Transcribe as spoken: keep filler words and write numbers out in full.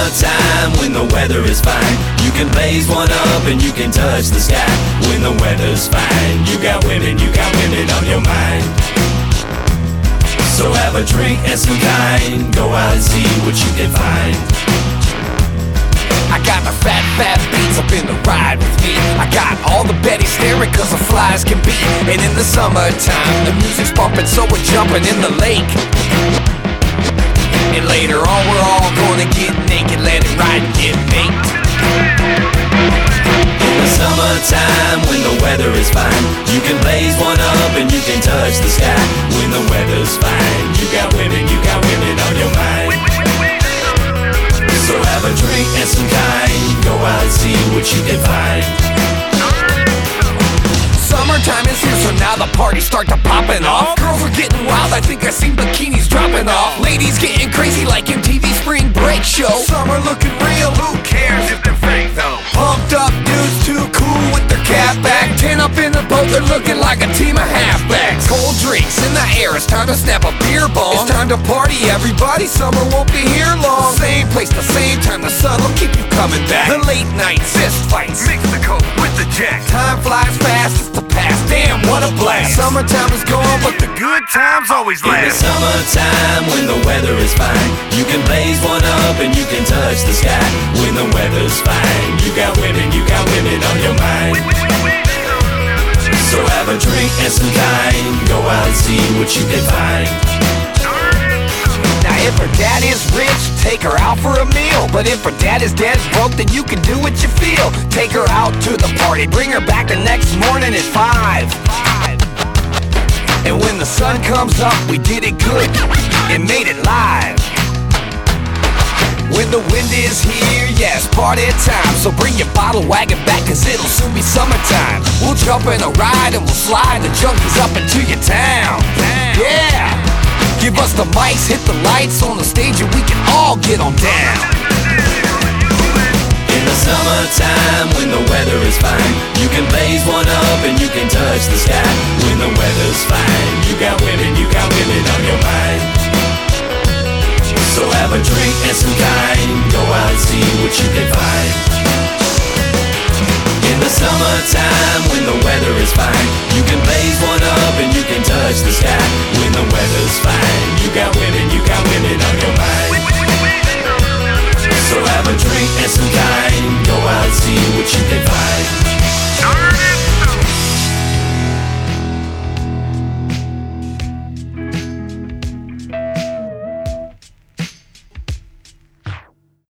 summertime, when the weather is fine, you can blaze one up and you can touch the sky. When the weather's fine, you got women, you got women on your mind. So have a drink and some kind, go out and see what you can find. I got my fat, fat beats up in the ride with me. I got all the Betty staring cause the flies can be. And in the summertime, the music's bumping, so we're jumping in the lake. And later on we're all gonna get naked, let it ride and get baked. In the summertime, when the weather is fine, you can blaze one up and you can touch the sky. When the weather's fine, you got women, you got women on your mind. So have a drink and some kind, go out and see what you can find. Summertime is here, so now the parties start to popping off. Girls are getting wild, I think I seen bikinis dropping off. Ladies getting crazy like M T V Spring Break show. Summer looking real, who cares if they're fake though? Pumped up dudes too cool with their cap back. Ten up in the boat, they're looking like a team of halfbacks. Cold drinks in the air, it's time to snap a beer bomb. It's time to party, everybody, summer won't be here long. Same place, the same time, the sun will keep you coming back. The late night fist fights, mix the coke with the jack. Time flies fast, it's the past, damn what a blast. Summertime is gone, but the good times always last. In the summertime, when the weather is fine, you can blaze one up and you can touch the sky. When the weather's fine, you got women, you got women on your mind. So have a drink and some kind, go out and see what you can find. Now if her dad is rich, take her out for a meal. But if her dad is dead broke, then you can do what you feel. Take her out to the party, bring her back the next morning at five. And when the sun comes up, we did it good and made it live. When the wind is here, yeah, it's party time. So bring your bottle wagon back, cause it'll soon be summertime. We'll jump in a ride and we'll slide the junkies up into your town. Yeah, give us the mics, hit the lights on the stage and we can all get on down. In the summertime, when the weather is fine, you can blaze one up and you can touch the sky. When the weather's fine, you got women, you got women on your mind. So have a drink and some kind, go out and see what you can find. In the summertime, when the weather is fine, you can blaze one up and you can touch the sky. When the weather's fine, you got women, you got women on your mind. So have a drink and some kind, go out and see what you can find.